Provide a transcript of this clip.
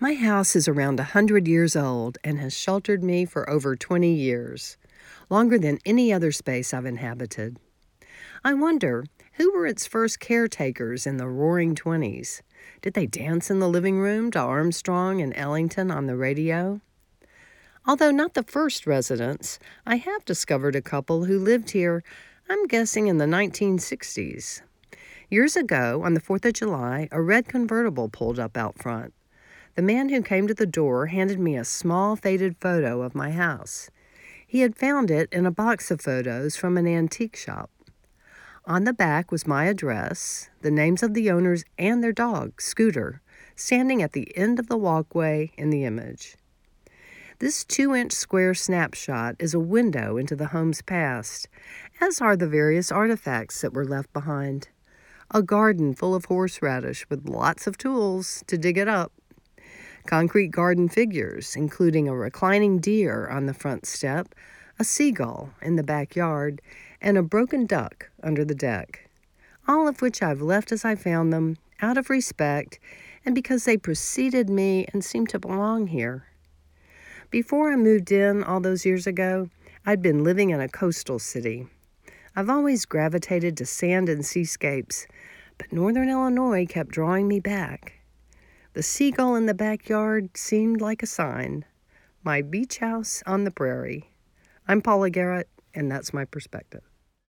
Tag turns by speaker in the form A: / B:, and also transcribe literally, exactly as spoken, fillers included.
A: My house is around a hundred years old and has sheltered me for over twenty years, longer than any other space I've inhabited. I wonder, who were its first caretakers in the roaring twenties? Did they dance in the living room to Armstrong and Ellington on the radio? Although not the first residents, I have discovered a couple who lived here, I'm guessing in the nineteen sixties. Years ago, on the fourth of July, a red convertible pulled up out front. The man who came to the door handed me a small faded photo of my house. He had found it in a box of photos from an antique shop. On the back was my address, the names of the owners and their dog, Scooter, standing at the end of the walkway in the image. This two-inch square snapshot is a window into the home's past, as are the various artifacts that were left behind. A garden full of horseradish with lots of tools to dig it up. Concrete garden figures, including a reclining deer on the front step, a seagull in the backyard, and a broken duck under the deck. All of which I've left as I found them, out of respect, and because they preceded me and seemed to belong here. Before I moved in all those years ago, I'd been living in a coastal city. I've always gravitated to sand and seascapes, but Northern Illinois kept drawing me back. The seagull in the backyard seemed like a sign. My beach house on the prairie. I'm Paula Garrett, and that's my perspective.